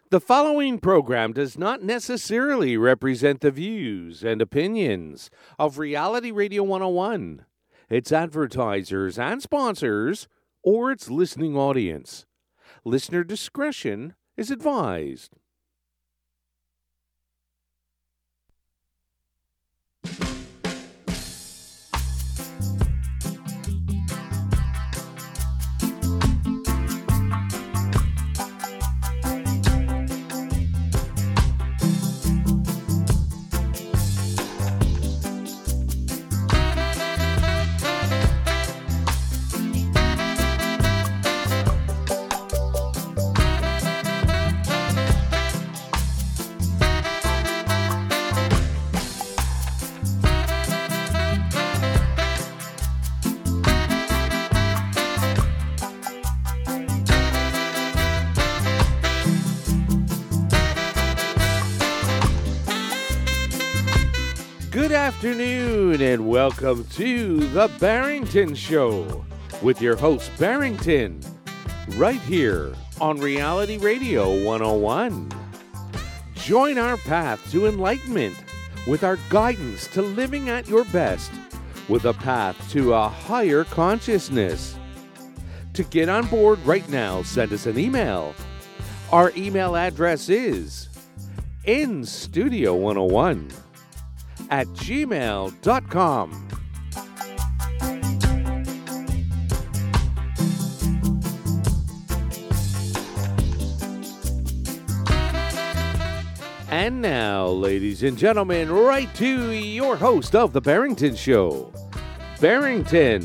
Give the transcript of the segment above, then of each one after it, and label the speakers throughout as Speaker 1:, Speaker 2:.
Speaker 1: The following program does not necessarily represent the views and opinions of Reality Radio 101, its advertisers and sponsors, or its listening audience. Listener discretion is advised. Good afternoon and welcome to The Barrington Show with your host Barrington, right here on Reality Radio 101. Join our path to enlightenment with our guidance to living at your best with a path to a higher consciousness. To get on board right now, send us an email. Our email address is instudio101 at gmail.com. And now, ladies and gentlemen, right to your host of The Barrington Show, Barrington.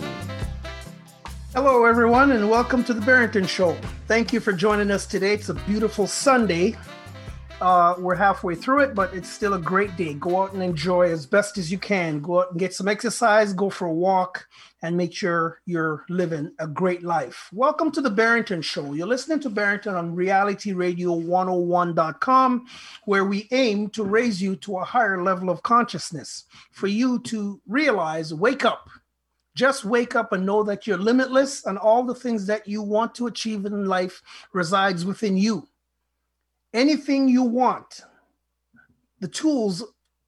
Speaker 2: Hello, everyone, and welcome to The Barrington Show. Thank you for joining us today. It's a beautiful Sunday. We're halfway through it, but it's still a great day. Go out and enjoy as best as you can. Go out and get some exercise, go for a walk, and make sure you're living a great life. Welcome to The Barrington Show. You're listening to Barrington on realityradio101.com, where we aim to raise you to a higher level of consciousness, for you to realize, wake up. Just wake up and know that you're limitless, and all the things that you want to achieve in life resides within you. Anything you want, the tools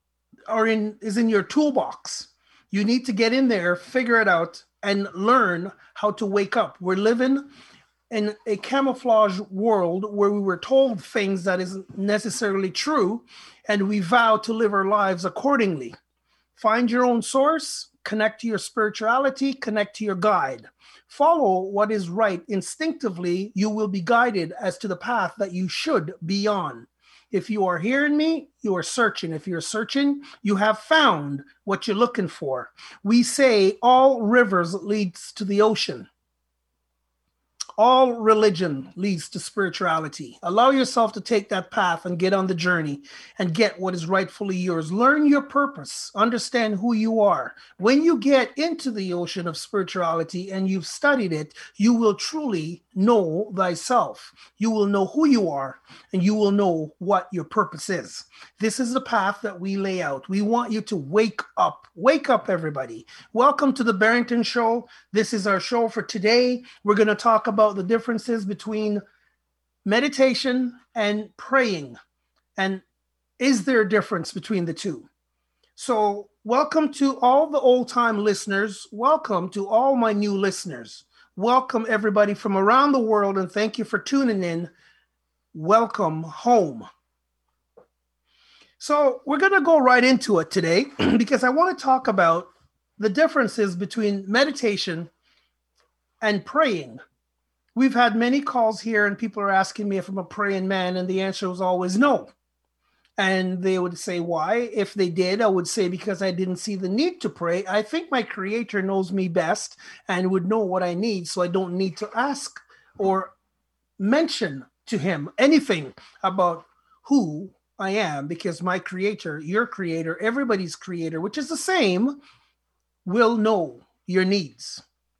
Speaker 2: is in your toolbox. You need to get in there, figure it out, and learn how to wake up. We're living in a camouflage world where we were told things that isn't necessarily true, and we vow to live our lives accordingly. Find your own source, connect to your spirituality, connect to your guide. Follow what is right. Instinctively, you will be guided as to the path that you should be on. If you are hearing me, you are searching. If you're searching, you have found what you're looking for. We say all rivers leads to the ocean. All religion leads to spirituality. Allow yourself to take that path and get on the journey and get what is rightfully yours. Learn your purpose. Understand who you are. When you get into the ocean of spirituality and you've studied it, you will truly know thyself. You will know who you are, and you will know what your purpose is. This is the path that we lay out. We want you to wake up. Wake up, everybody. Welcome to the Barrington Show. This is our show for today. We're going to talk about the differences between meditation and praying. And is there a difference between the two? So welcome to all the old-time listeners. Welcome to all my new listeners. Welcome everybody from around the world, and thank you for tuning in. Welcome home. So we're going to go right into it today because I want to talk about the differences between meditation and praying. We've had many calls here and people are asking me if I'm a praying man, and the answer was always no. And they would say, why? If they did, I would say, because I didn't see the need to pray. I think my Creator knows me best and would know what I need, so I don't need to ask or mention to him anything about who I am, because my Creator, your Creator, everybody's Creator, which is the same, will know your needs.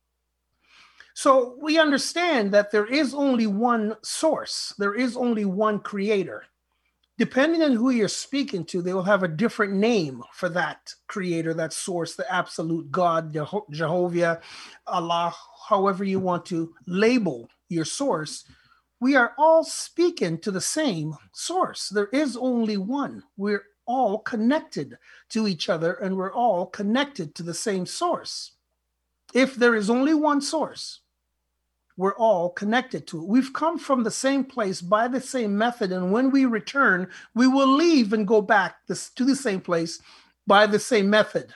Speaker 2: So we understand that there is only one source. There is only one Creator. Depending on who you're speaking to, they will have a different name for that Creator, that source, the absolute God, Jehovah, Allah, however you want to label your source, We are all speaking to the same source. There is only one. We're all connected to each other, and we're all connected to the same source. If there is only one source, we're all connected to it. We've come from the same place by the same method, and when we return, we will leave and go back to the same place by the same method.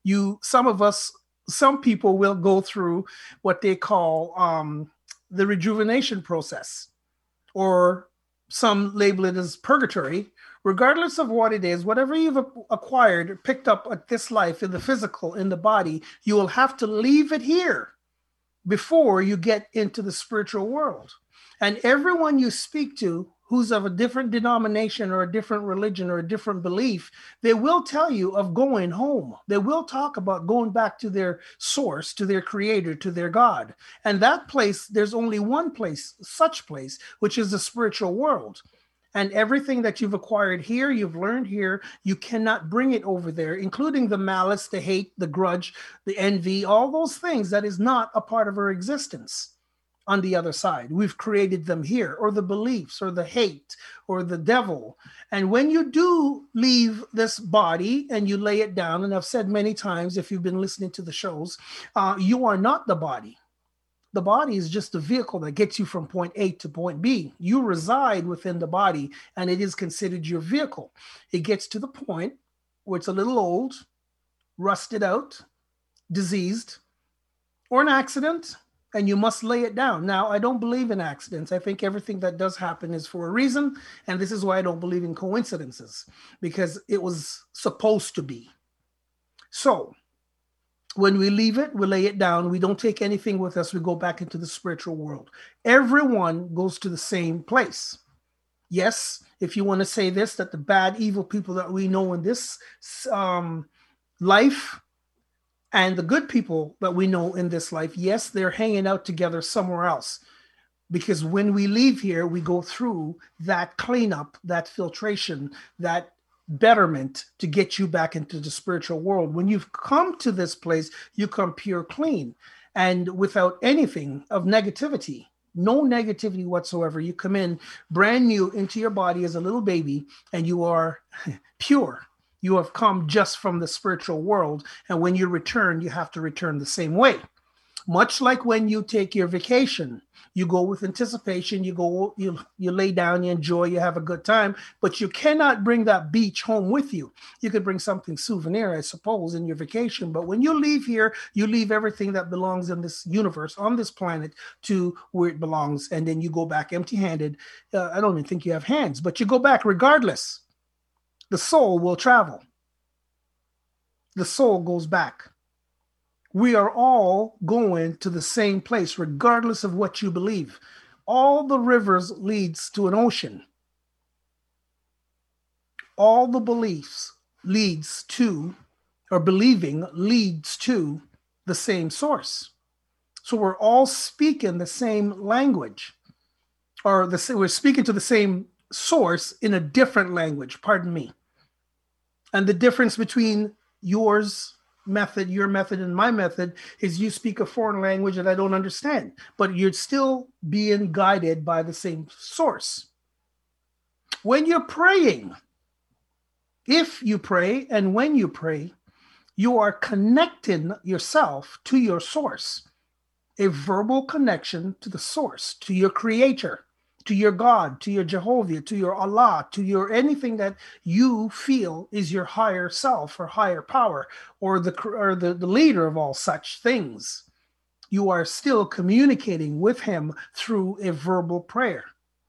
Speaker 2: Some people will go through what they call the rejuvenation process, or some label it as purgatory. Regardless of what it is, whatever you've acquired, picked up at this life, in the physical, in the body, you will have to leave it here before you get into the spiritual world. And everyone you speak to who's of a different denomination or a different religion or a different belief, they will tell you of going home. They will talk about going back to their source, to their creator, to their God. And that place, there's only one place, such place, which is the spiritual world. And everything that you've acquired here, you've learned here, you cannot bring it over there, including the malice, the hate, the grudge, the envy, all those things that is not a part of our existence on the other side. We've created them here, or the beliefs, or the hate, or the devil. And when you do leave this body and you lay it down, and I've said many times, if you've been listening to the shows, you are not the body. The body is just a vehicle that gets you from point A to point B. You reside within the body, and it is considered your vehicle. It gets to the point where it's a little old, rusted out, diseased, or an accident, and you must lay it down. Now, I don't believe in accidents. I think everything that does happen is for a reason, and this is why I don't believe in coincidences, because it was supposed to be. So, when we leave it, we lay it down. We don't take anything with us. We go back into the spiritual world. Everyone goes to the same place. Yes, if you want to say this, that the bad, evil people that we know in this life and the good people that we know in this life, yes, they're hanging out together somewhere else. Because when we leave here, we go through that cleanup, that filtration, that betterment to get you back into the spiritual world. When you've come to this place, you come pure, clean, and without anything of negativity, no negativity whatsoever. You come in brand new into your body as a little baby, and you are pure. You have come just from the spiritual world, and when you return, you have to return the same way. Much like when you take your vacation, you go with anticipation, you lay down, you enjoy, you have a good time, but you cannot bring that beach home with you. You could bring something souvenir, I suppose, in your vacation, but when you leave here, you leave everything that belongs in this universe, on this planet, to where it belongs, and then you go back empty-handed. I don't even think you have hands, but you go back regardless. The soul will travel. The soul goes back. We are all going to the same place, regardless of what you believe. All the rivers leads to an ocean. All the beliefs leads to, or believing leads to, the same source. So we're all speaking the same language, or we're speaking to the same source in a different language, pardon me. And the difference between your method, and my method is you speak a foreign language that I don't understand, but you're still being guided by the same source. When you're praying, if you pray and when you pray, you are connecting yourself to your source, a verbal connection to the source, to your creator, to your God, to your Jehovah, to your Allah, to your anything that you feel is your higher self or higher power, or the leader of all such things. You are still communicating with him through a verbal prayer.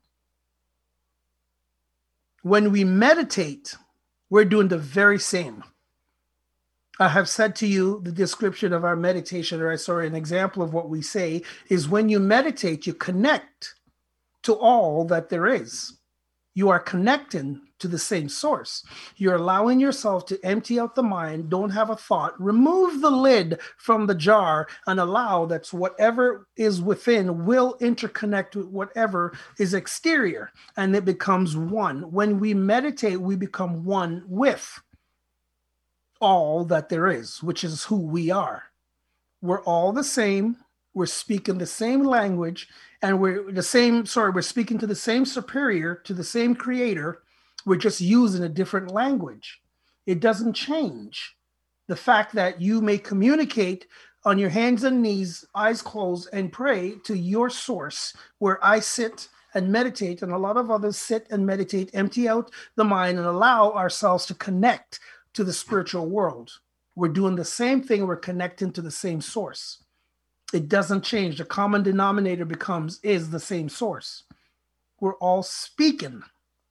Speaker 2: When we meditate, we're doing the very same. I have said to you the description of our meditation, or an example of what we say is when you meditate, you connect to all that there is. You are connecting to the same source. You're allowing yourself to empty out the mind, don't have a thought, remove the lid from the jar, and allow that whatever is within will interconnect with whatever is exterior, and it becomes one. When we meditate, we become one with all that there is, which is who we are. We're all the same. We're speaking the same language, and we're speaking to the same superior, to the same creator. We're just using a different language. It doesn't change the fact that you may communicate on your hands and knees, eyes closed, and pray to your source, where I sit and meditate, and a lot of others sit and meditate, empty out the mind, and allow ourselves to connect to the spiritual world. We're doing the same thing. We're connecting to the same source. It doesn't change. The common denominator is the same source. We're all speaking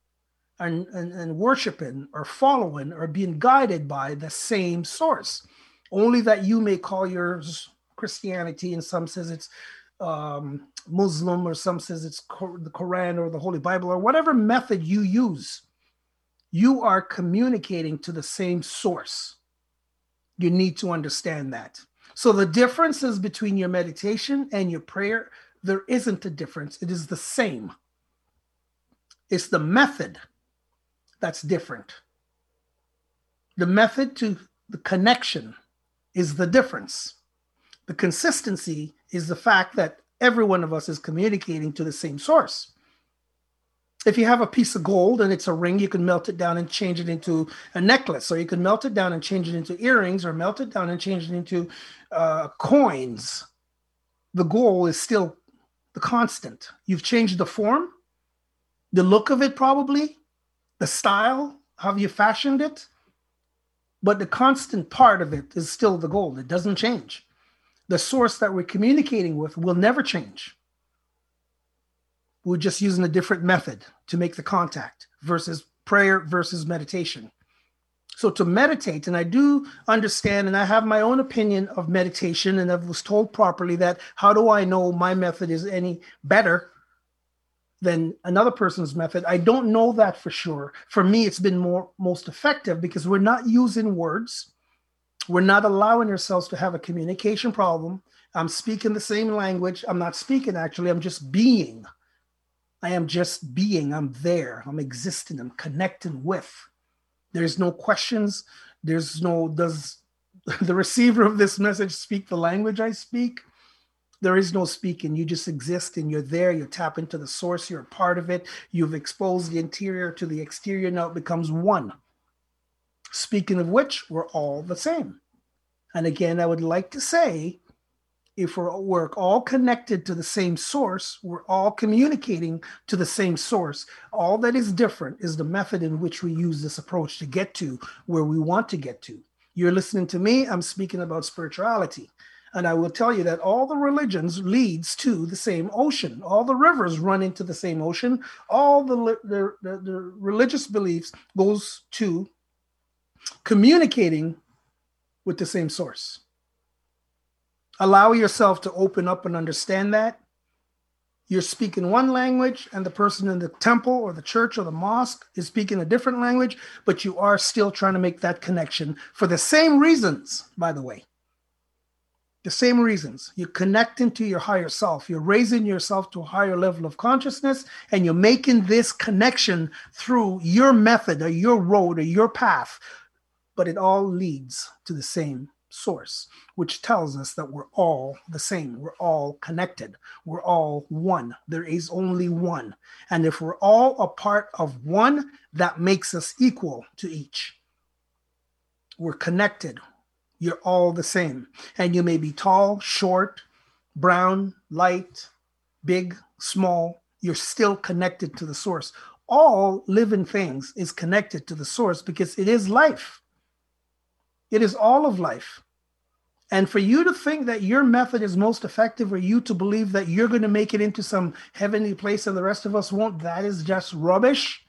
Speaker 2: and worshiping or following or being guided by the same source. Only that you may call yours Christianity, and some says it's Muslim, or some says it's the Quran or the Holy Bible, or whatever method you use. You are communicating to the same source. You need to understand that. So the differences between your meditation and your prayer, there isn't a difference. It is the same. It's the method that's different. The method to the connection is the difference. The consistency is the fact that every one of us is communicating to the same source. If you have a piece of gold and it's a ring, you can melt it down and change it into a necklace, or you can melt it down and change it into earrings, or melt it down and change it into coins. The goal is still the constant. You've changed the form, the look of it probably, the style, how you fashioned it, but the constant part of it is still the gold. It doesn't change. The source that we're communicating with will never change. We're just using a different method to make the contact, versus prayer versus meditation. So to meditate, and I do understand, and I have my own opinion of meditation, and I was told properly that how do I know my method is any better than another person's method? I don't know that for sure. For me, it's been most effective because we're not using words. We're not allowing ourselves to have a communication problem. I'm speaking the same language. I'm not speaking, actually. I'm just being. I am just being. I'm there. I'm existing. I'm connecting with. There's no questions. There's no, does the receiver of this message speak the language I speak? There is no speaking. You just exist, and you're there. You tap into the source. You're a part of it. You've exposed the interior to the exterior. Now it becomes one. Speaking of which, we're all the same. And again, I would like to say, if we're all connected to the same source, we're all communicating to the same source. All that is different is the method in which we use this approach to get to where we want to get to. You're listening to me. I'm speaking about spirituality. And I will tell you that all the religions leads to the same ocean. All the rivers run into the same ocean. All the religious beliefs goes to communicating with the same source. Allow yourself to open up and understand that. You're speaking one language, and the person in the temple or the church or the mosque is speaking a different language, but you are still trying to make that connection for the same reasons, by the way. The same reasons. You're connecting to your higher self. You're raising yourself to a higher level of consciousness, and you're making this connection through your method or your road or your path. But it all leads to the same source, which tells us that we're all the same. We're all connected. We're all one. There is only one. And if we're all a part of one, that makes us equal to each. We're connected. You're all the same. And you may be tall, short, brown, light, big, small. You're still connected to the source. All living things is connected to the source because it is life. It is all of life. And for you to think that your method is most effective, or you to believe that you're going to make it into some heavenly place and the rest of us won't, that is just rubbish.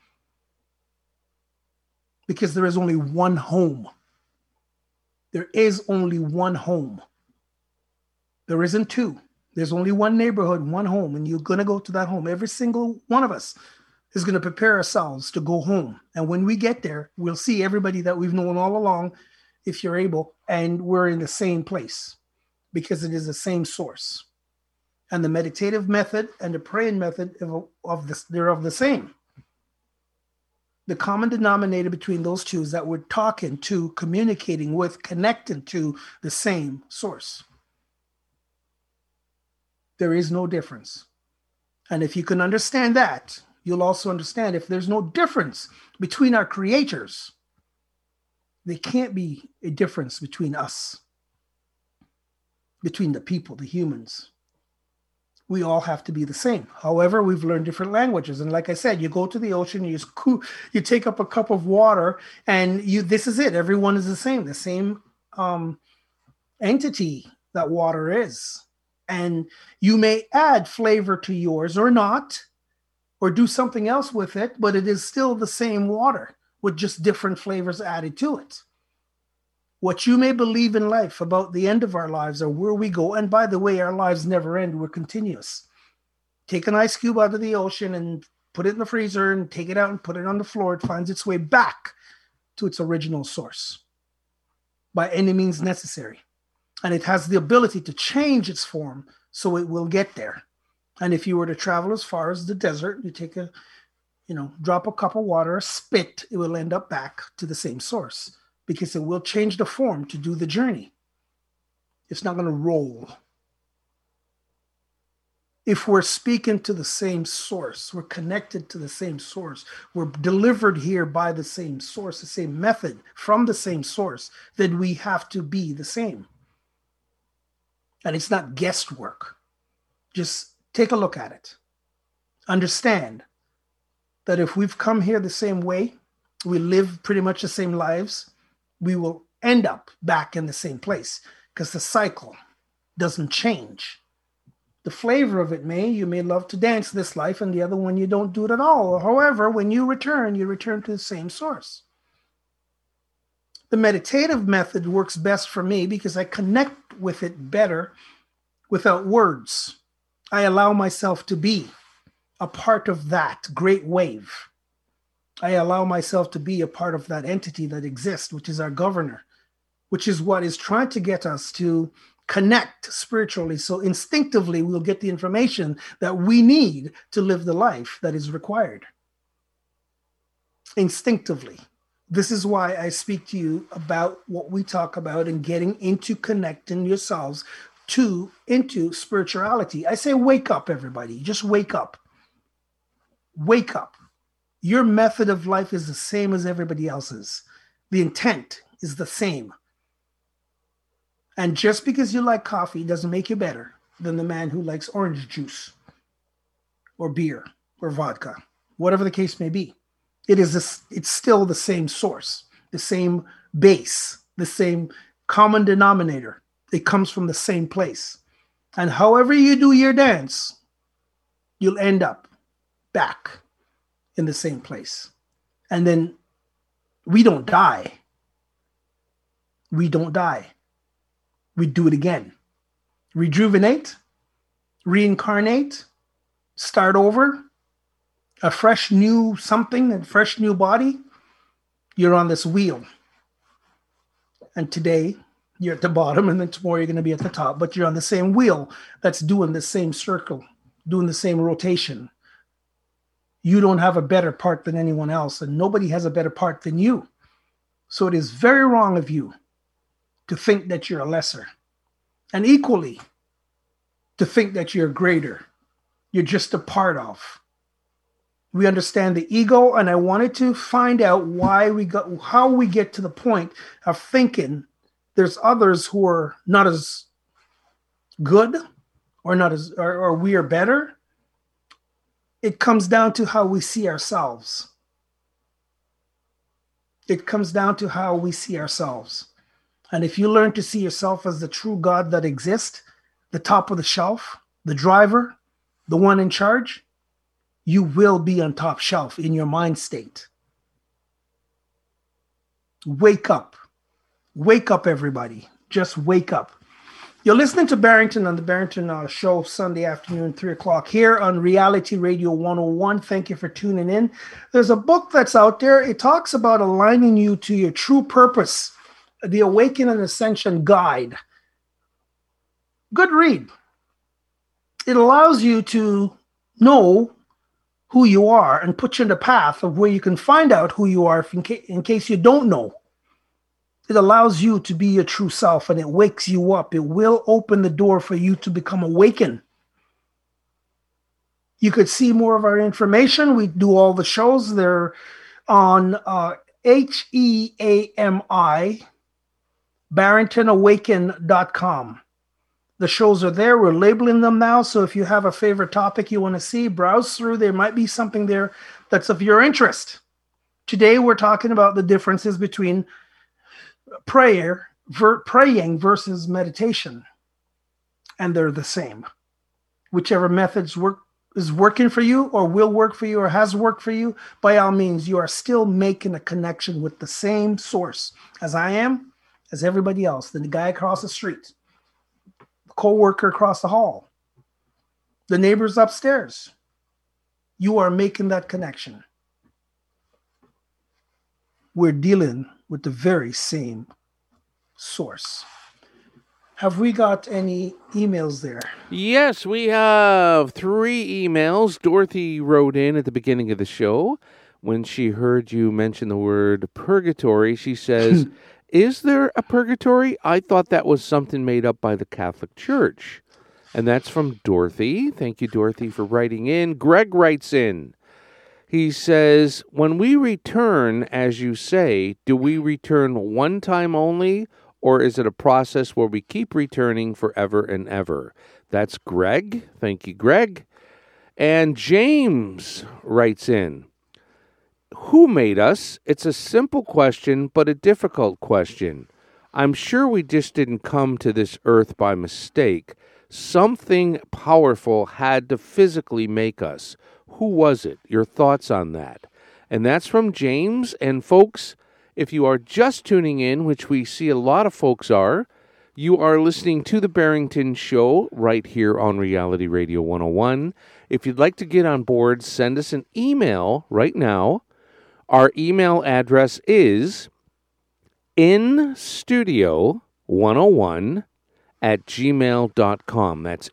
Speaker 2: Because there is only one home. There is only one home. There isn't two. There's only one neighborhood, one home, and you're going to go to that home. Every single one of us is going to prepare ourselves to go home. And when we get there, we'll see everybody that we've known all along, if you're able, and we're in the same place because it is the same source. And the meditative method and the praying method they're of the same. The common denominator between those two is that we're talking to, communicating with, connecting to the same source. There is no difference. And if you can understand that, you'll also understand if there's no difference between our creators, there can't be a difference between us, between the people, the humans. We all have to be the same. However, we've learned different languages. And like I said, you go to the ocean, you take up a cup of water, and this is it. Everyone is the same entity that water is. And you may add flavor to yours or not, or do something else with it, but it is still the same water with just different flavors added to it. What you may believe in life about the end of our lives or where we go, and by the way, our lives never end, we're continuous. Take an ice cube out of the ocean and put it in the freezer and take it out and put it on the floor. It finds its way back to its original source by any means necessary. And it has the ability to change its form so it will get there. And if you were to travel as far as the desert, you take drop a cup of water, spit, it will end up back to the same source because it will change the form to do the journey. It's not going to roll. If we're speaking to the same source, we're connected to the same source, we're delivered here by the same source, the same method from the same source, then we have to be the same. And it's not guesswork. Just take a look at it. Understand that if we've come here the same way, we live pretty much the same lives, we will end up back in the same place because the cycle doesn't change. The flavor of it you may love to dance this life, and the other one you don't do it at all. However, when you return to the same source. The meditative method works best for me because I connect with it better without words. I allow myself to be a part of that great wave. I allow myself to be a part of that entity that exists, which is our governor, which is what is trying to get us to connect spiritually. So instinctively, we'll get the information that we need to live the life that is required. Instinctively. This is why I speak to you about what we talk about and getting into connecting yourselves into spirituality. I say, wake up, everybody. Just wake up. Wake up. Your method of life is the same as everybody else's. The intent is the same. And just because you like coffee doesn't make you better than the man who likes orange juice or beer or vodka, whatever the case may be. It's still the same source, the same base, the same common denominator. It comes from the same place. And however you do your dance, you'll end up back in the same place. And then we don't die. We don't die. We do it again. Rejuvenate, reincarnate, start over, a fresh new something, a fresh new body. You're on this wheel. And today you're at the bottom, and then tomorrow you're going to be at the top, but you're on the same wheel that's doing the same circle, doing the same rotation. You don't have a better part than anyone else, and nobody has a better part than you. So it is very wrong of you to think that you're a lesser, and equally to think that you're greater. You're just a part of. We understand the ego, and I wanted to find out how we get to the point of thinking there's others who are not as good or we are better. It comes down to how we see ourselves. It comes down to how we see ourselves. And if you learn to see yourself as the true God that exists, the top of the shelf, the driver, the one in charge, you will be on top shelf in your mind state. Wake up. Wake up, everybody. Just wake up. You're listening to Barrington on the Barrington Show, Sunday afternoon, 3 o'clock here on Reality Radio 101. Thank you for tuning in. There's a book that's out there. It talks about aligning you to your true purpose, The Awaken and Ascension Guide. Good read. It allows you to know who you are and put you in the path of where you can find out who you are in case you don't know. It allows you to be your true self, and it wakes you up. It will open the door for you to become awakened. You could see more of our information. We do all the shows. They're on HEAMI, BarringtonAwaken.com. The shows are there. We're labeling them now. So if you have a favorite topic you want to see, browse through. There might be something there that's of your interest. Today, we're talking about the differences between praying versus meditation. And they're the same. Whichever methods is working for you or will work for you or has worked for you, by all means, you are still making a connection with the same source as I am, as everybody else, the guy across the street, the co-worker across the hall, the neighbors upstairs. You are making that connection. We're dealing with the very same source. Have we got any emails there?
Speaker 1: Yes, we have 3 emails. Dorothy wrote in at the beginning of the show. When she heard you mention the word purgatory, she says, is there a purgatory? I thought that was something made up by the Catholic Church. And that's from Dorothy. Thank you, Dorothy, for writing in. Greg writes in. He says, when we return, as you say, do we return one time only, or is it a process where we keep returning forever and ever? That's Greg. Thank you, Greg. And James writes in, who made us? It's a simple question, but a difficult question. I'm sure we just didn't come to this earth by mistake. Something powerful had to physically make us. Who was it? Your thoughts on that? And that's from James. And folks, if you are just tuning in, which we see a lot of folks are, you are listening to The Barrington Show right here on Reality Radio 101. If you'd like to get on board, send us an email right now. Our email address is instudio101@gmail.com. That's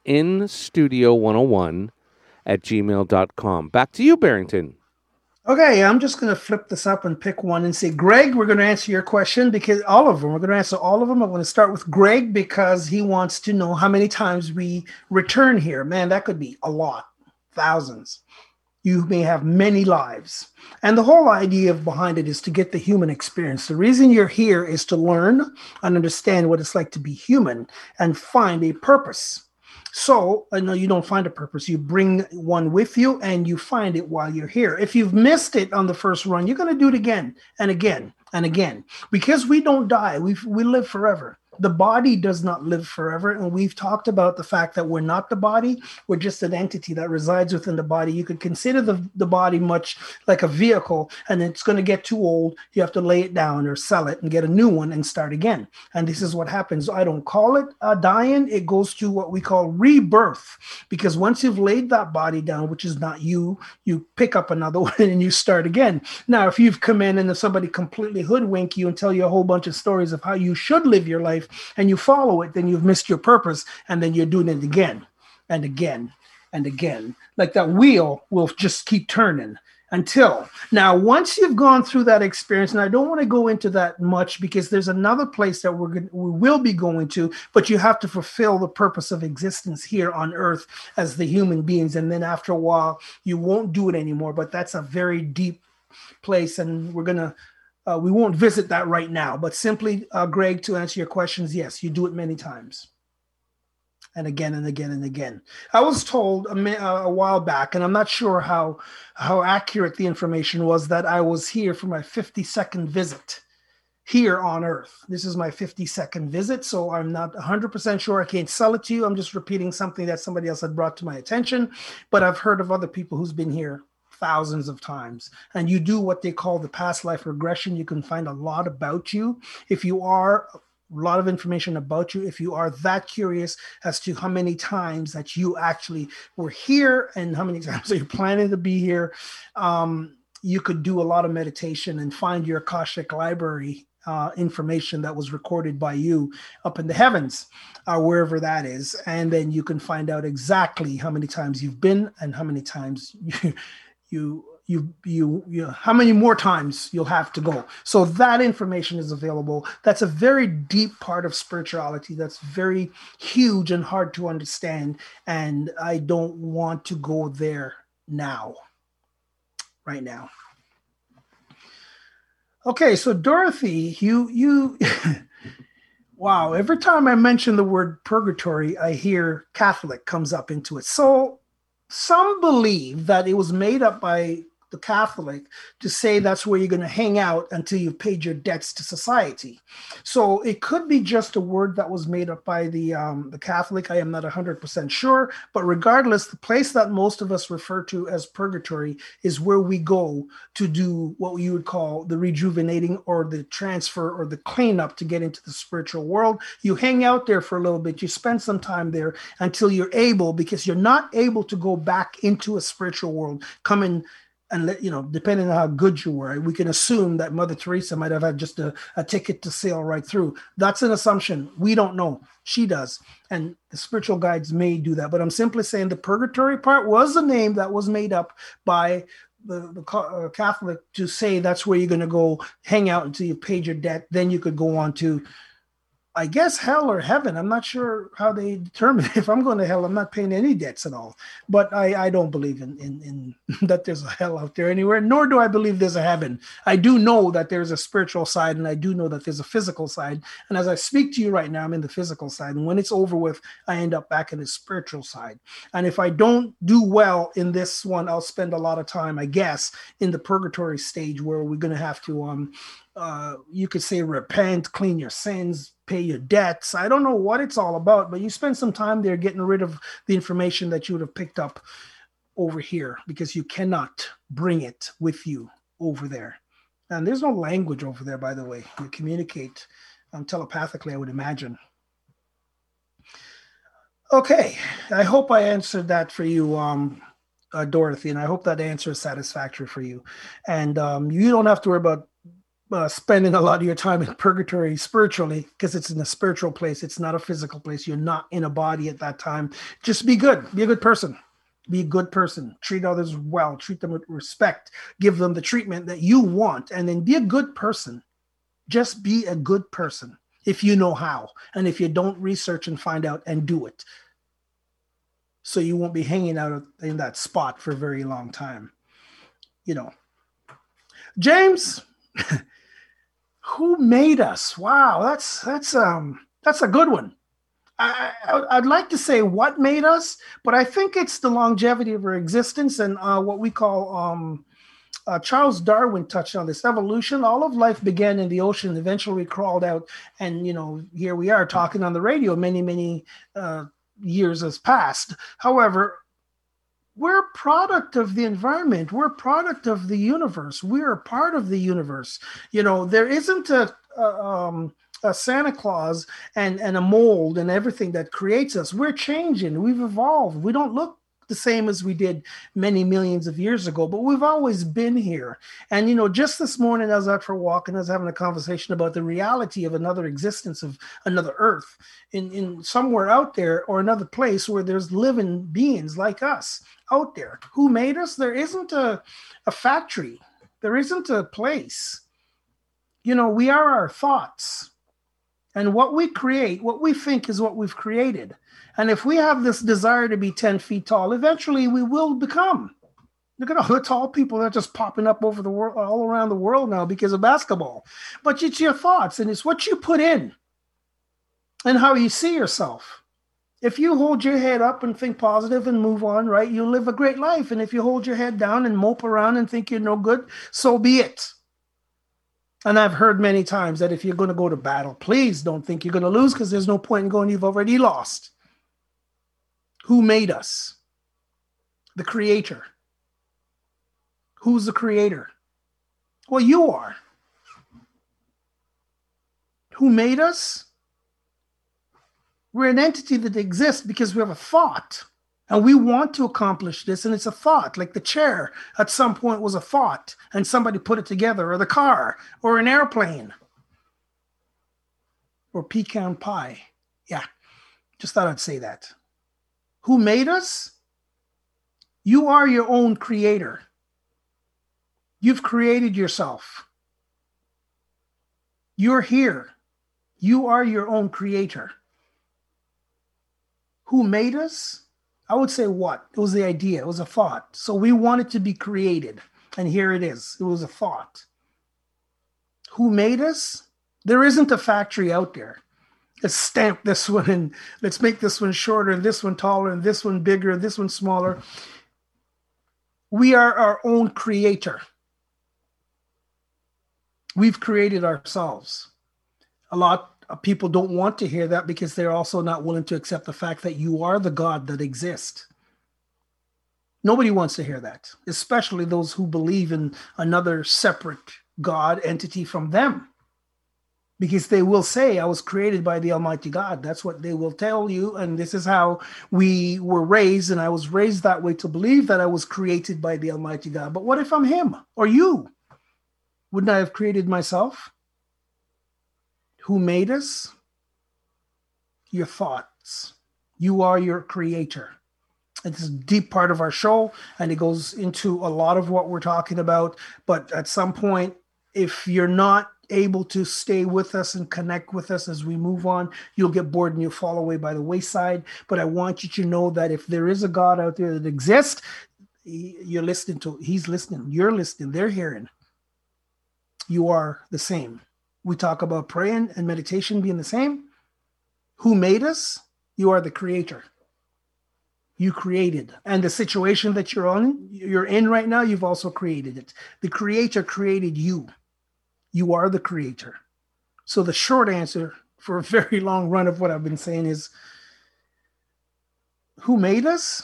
Speaker 1: instudio101@gmail.com. Back to you, Barrington.
Speaker 2: Okay, I'm just going to flip this up and pick one and say, Greg, we're going to answer your question because all of them, we're going to answer all of them. I'm going to start with Greg because he wants to know how many times we return here. Man, that could be a lot, thousands. You may have many lives. And the whole idea behind it is to get the human experience. The reason you're here is to learn and understand what it's like to be human and find a purpose. So, I know you don't find a purpose. You bring one with you and you find it while you're here. If you've missed it on the first run, you're going to do it again and again and again. Because we don't die. We live forever. The body does not live forever. And we've talked about the fact that we're not the body. We're just an entity that resides within the body. You could consider the body much like a vehicle, and it's going to get too old. You have to lay it down or sell it and get a new one and start again. And this is what happens. I don't call it dying. It goes to what we call rebirth. Because once you've laid that body down, which is not you, you pick up another one and you start again. Now, if you've come in and if somebody completely hoodwink you and tell you a whole bunch of stories of how you should live your life, and you follow it, then you've missed your purpose, and then you're doing it again and again and again. Like that wheel will just keep turning until. Now, once you've gone through that experience, and I don't want to go into that much because there's another place that we will be going to, but you have to fulfill the purpose of existence here on earth as the human beings, and then after a while, you won't do it anymore, but that's a very deep place, and we're going to we won't visit that right now, but simply, Greg, to answer your questions, yes, you do it many times. And again and again and again. I was told a while back, and I'm not sure how accurate the information was, that I was here for my 52nd visit here on Earth. This is my 52nd visit, so I'm not 100% sure. I can't sell it to you. I'm just repeating something that somebody else had brought to my attention, but I've heard of other people who's been here thousands of times. And you do what they call the past life regression. You can find a lot about you. If you are a lot of information about you, if you are that curious as to how many times that you actually were here and how many times you're planning to be here, you could do a lot of meditation and find your Akashic library information that was recorded by you up in the heavens, wherever that is. And then you can find out exactly how many times you've been and how many times how many more times you'll have to go. So that information is available. That's a very deep part of spirituality. That's very huge and hard to understand. And I don't want to go there now. Right now. Okay, so Dorothy, you wow, every time I mention the word purgatory, I hear Catholic comes up into it. So some believe that it was made up by the Catholic to say that's where you're going to hang out until you've paid your debts to society. So it could be just a word that was made up by the Catholic. I am not 100% sure, but regardless, the place that most of us refer to as purgatory is where we go to do what you would call the rejuvenating or the transfer or the cleanup to get into the spiritual world. You hang out there for a little bit. You spend some time there until you're able, because you're not able to go back into a spiritual world, come in and let, depending on how good you were, we can assume that Mother Teresa might have had just a ticket to sail right through. That's an assumption. We don't know. She does. And the spiritual guides may do that. But I'm simply saying the purgatory part was a name that was made up by the Catholic to say that's where you're going to go hang out until you've paid your debt. Then you could go on to, I guess, hell or heaven. I'm not sure how they determine it. If I'm going to hell, I'm not paying any debts at all. But I don't believe in that there's a hell out there anywhere, nor do I believe there's a heaven. I do know that there's a spiritual side, and I do know that there's a physical side. And as I speak to you right now, I'm in the physical side. And when it's over with, I end up back in the spiritual side. And if I don't do well in this one, I'll spend a lot of time, I guess, in the purgatory stage, where we're going to have to you could say repent, clean your sins, pay your debts. I don't know what it's all about, but you spend some time there getting rid of the information that you would have picked up over here, because you cannot bring it with you over there. And there's no language over there, by the way. You communicate telepathically, I would imagine. Okay, I hope I answered that for you, Dorothy, and I hope that answer is satisfactory for you. And you don't have to worry about spending a lot of your time in purgatory spiritually, because it's in a spiritual place. It's not a physical place. You're not in a body at that time. Just be good. Be a good person. Be a good person. Treat others well. Treat them with respect. Give them the treatment that you want. And then be a good person. Just be a good person if you know how. And if you don't, research and find out and do it. So you won't be hanging out in that spot for a very long time. James, who made us? Wow, that's a good one. I'd like to say what made us, but I think it's the longevity of our existence and what we call Charles Darwin touched on this evolution. All of life began in the ocean, eventually crawled out, and here we are talking on the radio. Many years has passed. However, we're a product of the environment. We're a product of the universe. We're a part of the universe. There isn't a Santa Claus and a mold and everything that creates us. We're changing. We've evolved. We don't look the same as we did many millions of years ago, but we've always been here. And, just this morning, I was out for a walk and I was having a conversation about the reality of another existence, of another Earth in somewhere out there, or another place where there's living beings like us out there. Who made us? There isn't a factory. There isn't a place. We are our thoughts. And what we create, what we think, is what we've created. And if we have this desire to be 10 feet tall, eventually we will become. Look at all the tall people that are just popping up over the world, all around the world now because of basketball. But it's your thoughts, and it's what you put in and how you see yourself. If you hold your head up and think positive and move on, right, you'll live a great life. And if you hold your head down and mope around and think you're no good, so be it. And I've heard many times that if you're going to go to battle, please don't think you're going to lose, because there's no point in going. You've already lost. Who made us? The Creator. Who's the Creator? Well, you are. Who made us? We're an entity that exists because we have a thought. And we want to accomplish this, and it's a thought. Like the chair at some point was a thought, and somebody put it together, or the car, or an airplane, or pecan pie. Yeah, just thought I'd say that. Who made us? You are your own creator. You've created yourself. You're here. You are your own creator. Who made us? I would say what? It was the idea. It was a thought. So we wanted to be created. And here it is. It was a thought. Who made us? There isn't a factory out there. Let's stamp this one and let's make this one shorter, and this one taller, and this one bigger, and this one smaller. We are our own creator. We've created ourselves. A lot of people don't want to hear that because they're also not willing to accept the fact that you are the God that exists. Nobody wants to hear that, especially those who believe in another separate God entity from them. Because they will say, I was created by the Almighty God. That's what they will tell you. And this is how we were raised. And I was raised that way to believe that I was created by the Almighty God. But what if I'm him or you? Wouldn't I have created myself? Who made us? Your thoughts. You are your creator. It's a deep part of our show, and it goes into a lot of what we're talking about. But at some point, if you're not able to stay with us and connect with us as we move on, you'll get bored and you'll fall away by the wayside. But I want you to know that if there is a God out there that exists, you're listening to, he's listening, you're listening, they're hearing. You are the same. We talk about praying and meditation being the same. Who made us? You are the creator. You created. And the situation that you're in right now, you've also created it. The creator created you. You are the creator. So the short answer for a very long run of what I've been saying is, who made us?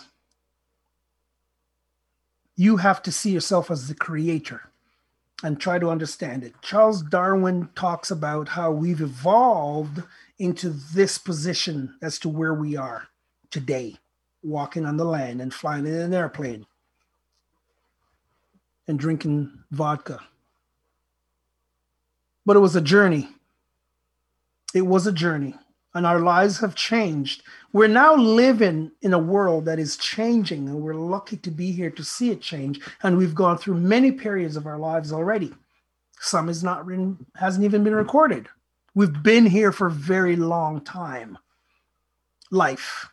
Speaker 2: You have to see yourself as the creator and try to understand it. Charles Darwin talks about how we've evolved into this position as to where we are today, walking on the land and flying in an airplane and drinking vodka. But it was a journey. It was a journey. And our lives have changed. We're now living in a world that is changing, and we're lucky to be here to see it change. And we've gone through many periods of our lives already. Some hasn't even been recorded. We've been here for a very long time. Life.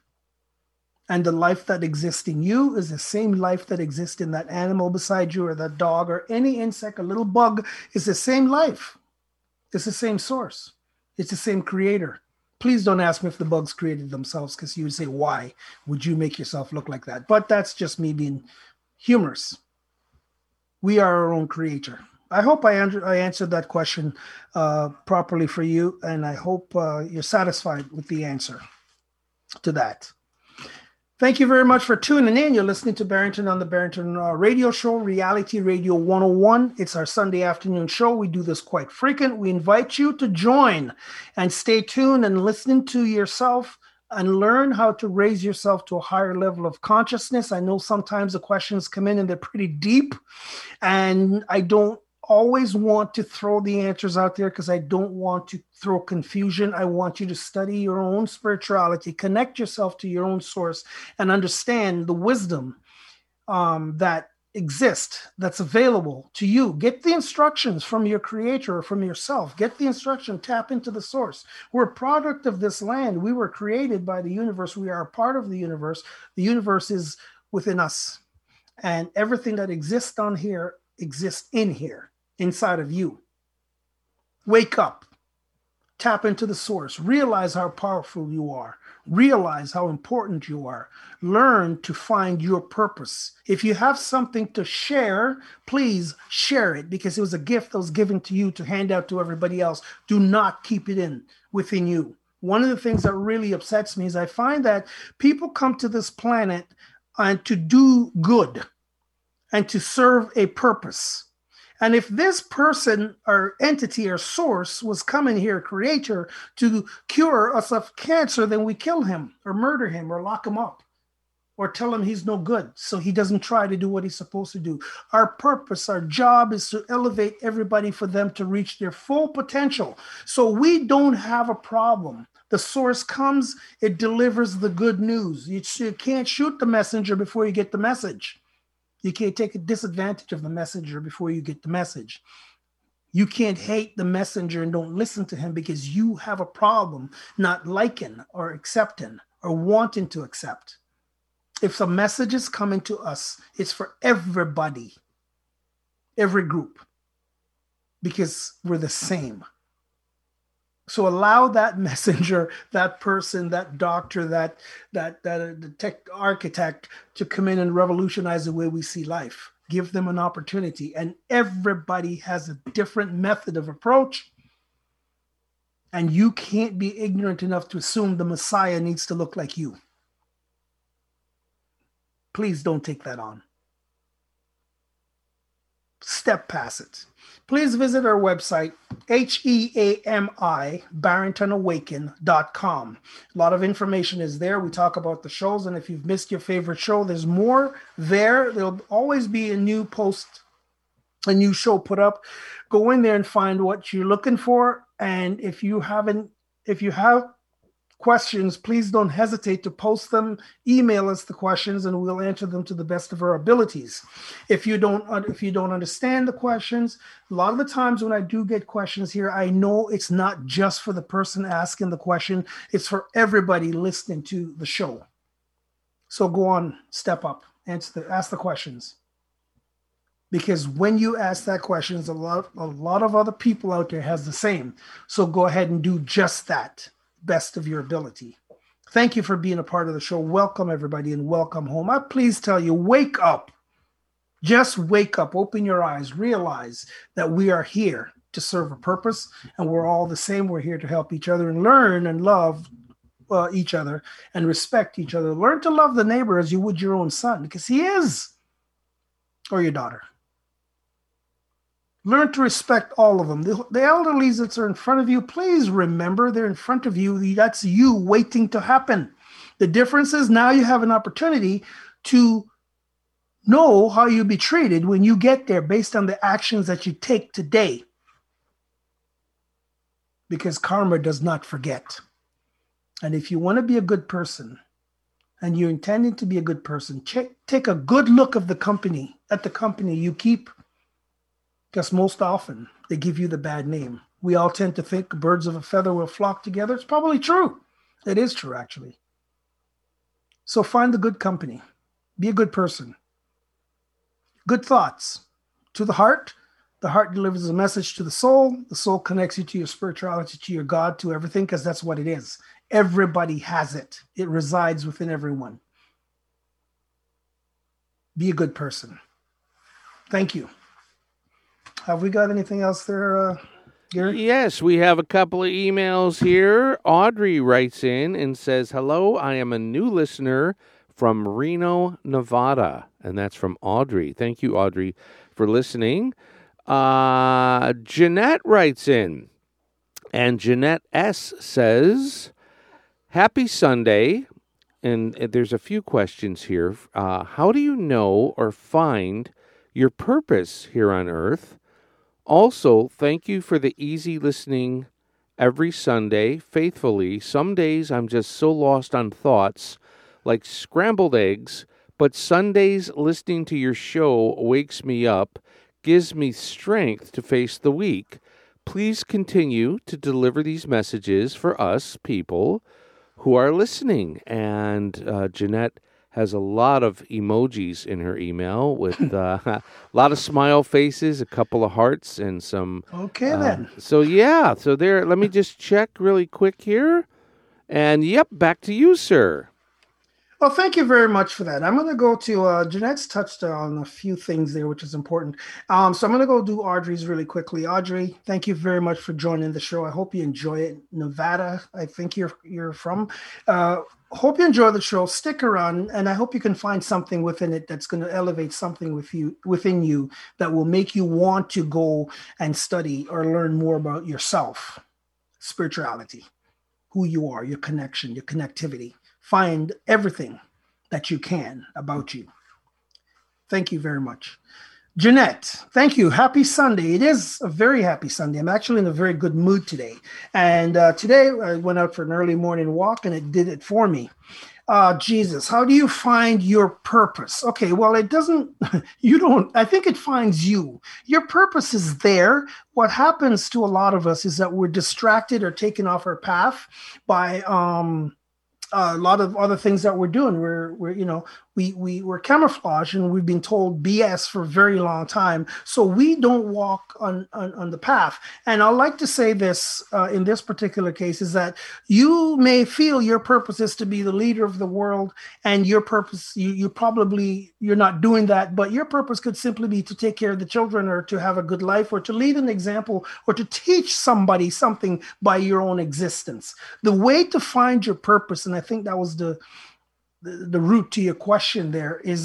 Speaker 2: And the life that exists in you is the same life that exists in that animal beside you, or that dog, or any insect, a little bug. Is the same life. It's the same source. It's the same creator. Please don't ask me if the bugs created themselves, because you would say, why would you make yourself look like that? But that's just me being humorous. We are our own creator. I hope I answered that question properly for you, and I hope you're satisfied with the answer to that. Thank you very much for tuning in. You're listening to Barrington on the Barrington Radio Show, Reality Radio 101. It's our Sunday afternoon show. We do this quite frequent. We invite you to join and stay tuned and listen to yourself and learn how to raise yourself to a higher level of consciousness. I know sometimes the questions come in and they're pretty deep, and I don't always want to throw the answers out there because I don't want to throw confusion. I want you to study your own spirituality, connect yourself to your own source, and understand the wisdom that exists, that's available to you. Get the instructions from your creator or from yourself. Get the instruction, tap into the source. We're a product of this land. We were created by the universe. We are a part of the universe. The universe is within us. And everything that exists on here exists in here. Inside of you. Wake up, tap into the source, realize how powerful you are, realize how important you are, learn to find your purpose. If you have something to share, please share it, because it was a gift that was given to you to hand out to everybody else. Do not keep it within you. One of the things that really upsets me is I find that people come to this planet and to do good and to serve a purpose. And if this person or entity or source was coming here, creator, to cure us of cancer, then we kill him or murder him or lock him up or tell him he's no good, so he doesn't try to do what he's supposed to do. Our purpose, our job is to elevate everybody for them to reach their full potential. So we don't have a problem. The source comes, it delivers the good news. You can't shoot the messenger before you get the message. You can't take a disadvantage of the messenger before you get the message. You can't hate the messenger and don't listen to him because you have a problem not liking or accepting or wanting to accept. If some message is coming to us, it's for everybody, every group, because we're the same. So allow that messenger, that person, that doctor, that the tech architect to come in and revolutionize the way we see life. Give them an opportunity. And everybody has a different method of approach. And you can't be ignorant enough to assume the Messiah needs to look like you. Please don't take that on. Step past it. Please visit our website, HEAMI, BarringtonAwaken.com. A lot of information is there. We talk about the shows, and if you've missed your favorite show, there's more there. There'll always be a new post, a new show put up. Go in there and find what you're looking for. And if you have questions, please don't hesitate to post them. Email us the questions, and we'll answer them to the best of our abilities. If you don't understand the questions, a lot of the times when I do get questions here, I know it's not just for the person asking the question; it's for everybody listening to the show. So go on, step up, ask the questions. Because when you ask that question, a lot of other people out there has the same. So go ahead and do just that. Best of your ability. Thank you for being a part of the show. Welcome everybody, and welcome home. I please tell you, wake up. Just wake up, open your eyes, realize that we are here to serve a purpose, and we're all the same. We're here to help each other and learn and love each other and respect each other. Learn to love the neighbor as you would your own son, because he is, or your daughter. Learn to respect all of them. The elderlies that are in front of you, please remember they're in front of you. That's you waiting to happen. The difference is now you have an opportunity to know how you'll be treated when you get there based on the actions that you take today. Because karma does not forget. And if you want to be a good person, and you're intending to be a good person, take a good look at the company you keep. Because most often they give you the bad name. We all tend to think birds of a feather will flock together. It's probably true. It is true, actually. So find the good company. Be a good person. Good thoughts to the heart. The heart delivers a message to the soul. The soul connects you to your spirituality, to your God, to everything, because that's what it is. Everybody has it. It resides within everyone. Be a good person. Thank you. Have we got anything else there, Gary?
Speaker 1: Yes, we have a couple of emails here. Audrey writes in and says, "Hello, I am a new listener from Reno, Nevada." And that's from Audrey. Thank you, Audrey, for listening. Jeanette writes in, and Jeanette S. says, "Happy Sunday." And there's a few questions here. How do you know or find your purpose here on earth? Also, thank you for the easy listening every Sunday, faithfully. Some days I'm just so lost on thoughts like scrambled eggs, but Sundays listening to your show wakes me up, gives me strength to face the week. Please continue to deliver these messages for us people who are listening. And Jeanette has a lot of emojis in her email with a lot of smile faces, a couple of hearts, and some...
Speaker 2: Okay, then.
Speaker 1: So there, let me just check really quick here. And, yep, back to you, sir.
Speaker 2: Well, thank you very much for that. I'm going to go to, Jeanette's touched on a few things there, which is important. So I'm going to go do Audrey's really quickly. Audrey, thank you very much for joining the show. I hope you enjoy it. Nevada, I think you're from. Hope you enjoy the show. Stick around, and I hope you can find something within it that's going to elevate something within you that will make you want to go and study or learn more about yourself, spirituality, who you are, your connection, your connectivity. Find everything that you can about you. Thank you very much. Jeanette, thank you. Happy Sunday. It is a very happy Sunday. I'm actually in a very good mood today. And today I went out for an early morning walk, and it did it for me. Jesus, how do you find your purpose? Okay, well, it doesn't, I think it finds you. Your purpose is there. What happens to a lot of us is that we're distracted or taken off our path by, a lot of other things that we're doing. we're camouflaged, and we've been told BS for a very long time. So we don't walk on the path. And I like to say this in this particular case is that you may feel your purpose is to be the leader of the world, and your purpose, you're not doing that, but your purpose could simply be to take care of the children, or to have a good life, or to lead an example, or to teach somebody something by your own existence. The way to find your purpose, and I think that was the root to your question there, is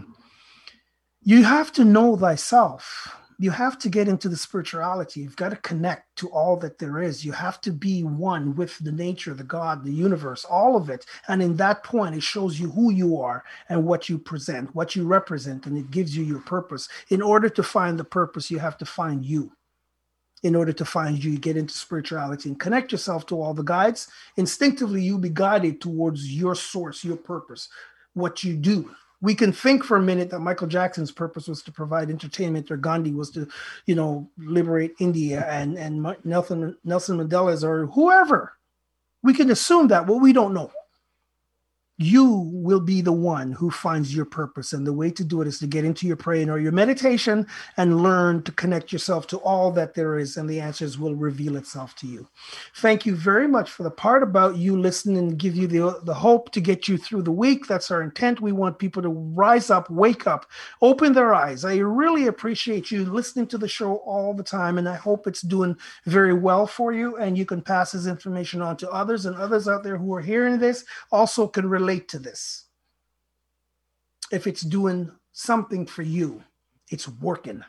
Speaker 2: you have to know thyself. You have to get into the spirituality. You've got to connect to all that there is. You have to be one with the nature, the God, the universe, all of it. And in that point, it shows you who you are and what you present, what you represent, and it gives you your purpose. In order to find the purpose, you have to find you. In order to find you, you get into spirituality and connect yourself to all the guides. Instinctively, you'll be guided towards your source, your purpose, what you do. We can think for a minute that Michael Jackson's purpose was to provide entertainment, or Gandhi was to, liberate India, and Nelson Mandela's, or whoever. We can assume that, but we don't know. You will be the one who finds your purpose. And the way to do it is to get into your praying or your meditation and learn to connect yourself to all that there is. And the answers will reveal itself to you. Thank you very much for the part about you listening, and give you the hope to get you through the week. That's our intent. We want people to rise up, wake up, open their eyes. I really appreciate you listening to the show all the time. And I hope it's doing very well for you. And you can pass this information on to others, and others out there who are hearing this also can relate to this. If it's doing something for you, it's working.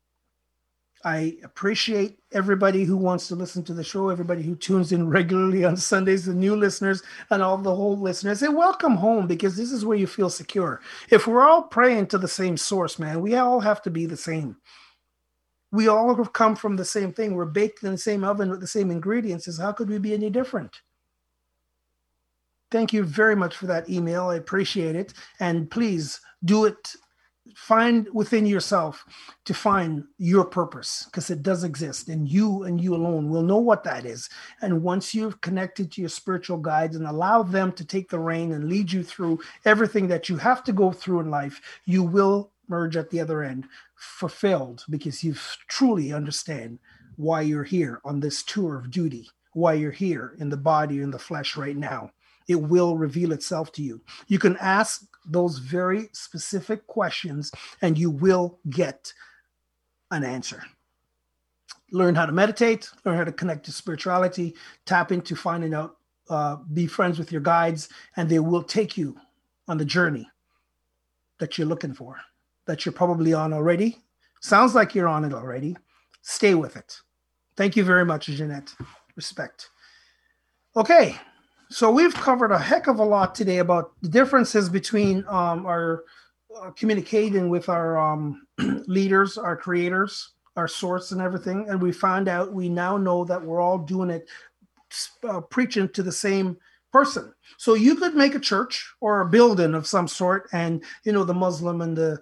Speaker 2: I appreciate everybody who wants to listen to the show, everybody who tunes in regularly on Sundays, the new listeners and all the whole listeners. And welcome home, because this is where you feel secure. If we're all praying to the same source, man, we all have to be the same. We all have come from the same thing. We're baked in the same oven with the same ingredients. How could we be any different? Thank you very much for that email. I appreciate it. And please do it. Find within yourself to find your purpose, because it does exist, and you alone will know what that is. And once you've connected to your spiritual guides and allow them to take the rein and lead you through everything that you have to go through in life, you will merge at the other end fulfilled, because you truly understand why you're here on this tour of duty, why you're here in the body, in the flesh right now. It will reveal itself to you. You can ask those very specific questions and you will get an answer. Learn how to meditate, learn how to connect to spirituality, tap into finding out, be friends with your guides, and they will take you on the journey that you're looking for, that you're probably on already. Sounds like you're on it already. Stay with it. Thank you very much, Jeanette. Respect. Okay. So we've covered a heck of a lot today about the differences between our communicating with our leaders, our creators, our source and everything. And we now know that we're all doing it, preaching to the same person. So you could make a church or a building of some sort, and, the Muslim and the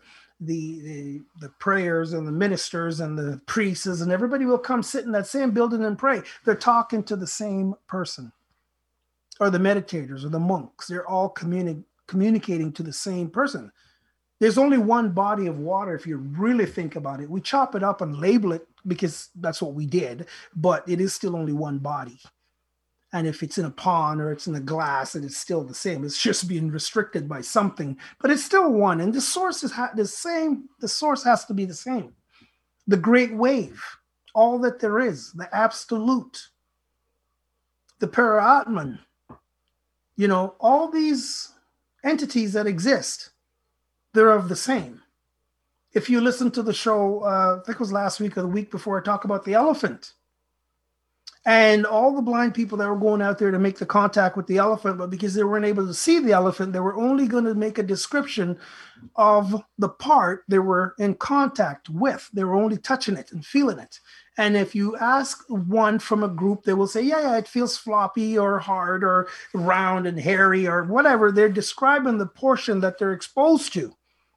Speaker 2: prayers and the ministers and the priests and everybody will come sit in that same building and pray. They're talking to the same person. Or the meditators or the monks, they're all communicating to the same person. There's only one body of water if you really think about it. We chop it up and label it because that's what we did, but it is still only one body. And if it's in a pond or it's in a glass, it is still the same. It's just being restricted by something, but it's still one. And the source is the same. The source has to be the same. The great wave, all that there is, the absolute, the Para-Atman. All these entities that exist, they're of the same. If you listen to the show, I think it was last week or the week before, I talked about the elephant. And all the blind people that were going out there to make the contact with the elephant, but because they weren't able to see the elephant, they were only going to make a description of the part they were in contact with. They were only touching it and feeling it. And if you ask one from a group, they will say, yeah, it feels floppy or hard or round and hairy or whatever. They're describing the portion that they're exposed to.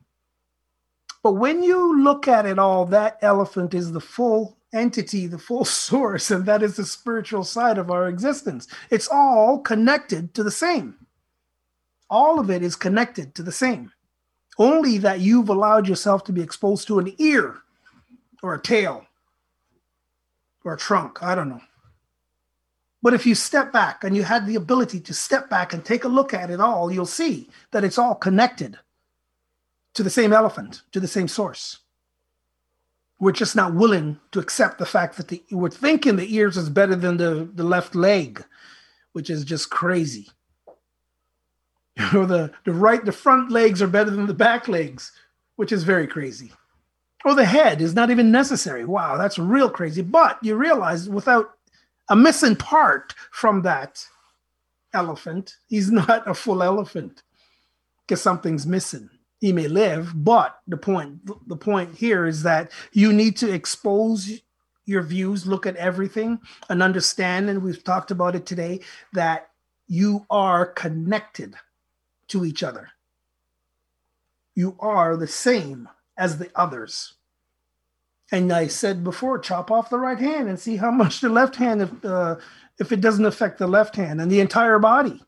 Speaker 2: But when you look at it all, that elephant is the full entity, the full source, and that is the spiritual side of our existence. It's all connected to the same. All of it is connected to the same. Only that you've allowed yourself to be exposed to an ear or a tail or a trunk. I don't know. But if you step back and you had the ability to step back and take a look at it all, you'll see that it's all connected to the same elephant, to the same source. We're just not willing to accept the fact that we're thinking the ears is better than the left leg, which is just crazy. Or the front legs are better than the back legs, which is very crazy. Or the head is not even necessary. Wow, that's real crazy. But you realize without a missing part from that elephant, he's not a full elephant because something's missing. He may live, but the point here is that you need to expose your views, look at everything, and understand, and we've talked about it today, that you are connected to each other. You are the same as the others. And I said before, chop off the right hand and see how much the left hand, if it doesn't affect the left hand and the entire body.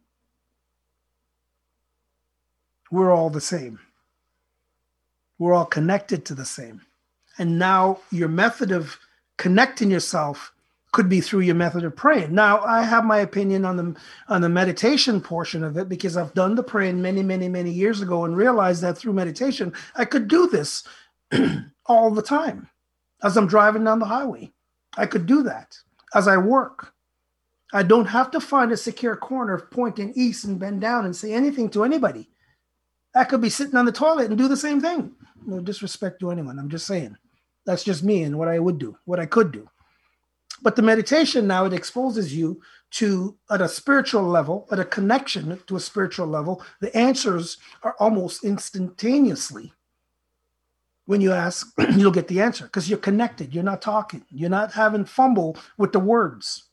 Speaker 2: We're all the same. We're all connected to the same. And now your method of connecting yourself could be through your method of praying. Now, I have my opinion on the meditation portion of it because I've done the praying many, many, many years ago and realized that through meditation, I could do this all the time. As I'm driving down the highway, I could do that. As I work, I don't have to find a secure corner pointing east and bend down and say anything to anybody. I could be sitting on the toilet and do the same thing. No disrespect to anyone. I'm just saying. That's just me and what I would do, what I could do. But the meditation now, it exposes you to, at a spiritual level, at a connection to a spiritual level, the answers are almost instantaneously. When you ask, you'll get the answer because you're connected. You're not talking. You're not having fumble with the words.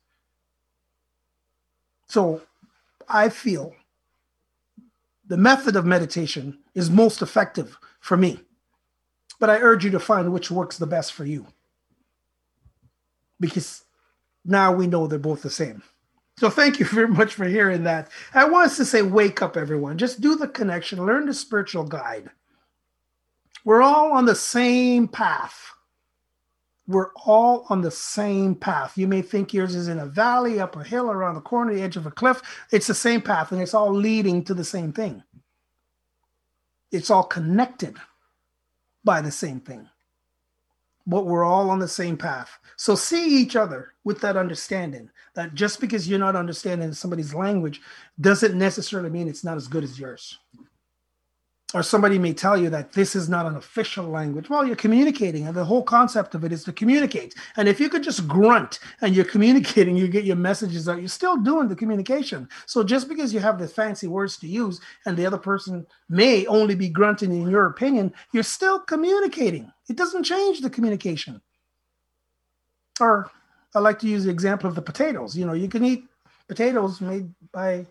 Speaker 2: So I feel the method of meditation is most effective for me. But I urge you to find which works the best for you. Because now we know they're both the same. So thank you very much for hearing that. I want us to say, wake up, everyone. Just do the connection. Learn the spiritual guide. We're all on the same path. We're all on the same path. You may think yours is in a valley, up a hill, around the corner, the edge of a cliff. It's the same path, and it's all leading to the same thing. It's all connected by the same thing. But we're all on the same path. So see each other with that understanding that just because you're not understanding somebody's language doesn't necessarily mean it's not as good as yours. Or somebody may tell you that this is not an official language. Well, you're communicating, and the whole concept of it is to communicate. And if you could just grunt and you're communicating, you get your messages out, you're still doing the communication. So just because you have the fancy words to use and the other person may only be grunting in your opinion, you're still communicating. It doesn't change the communication. Or I like to use the example of the potatoes. You know, you can eat potatoes made by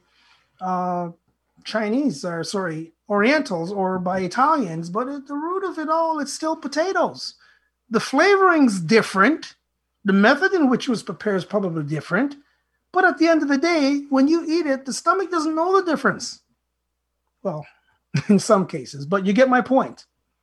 Speaker 2: Orientals or by Italians, but at the root of it all, it's still potatoes. The flavoring's different. The method in which it was prepared is probably different. But at the end of the day, when you eat it, the stomach doesn't know the difference. Well, in some cases, but you get my point.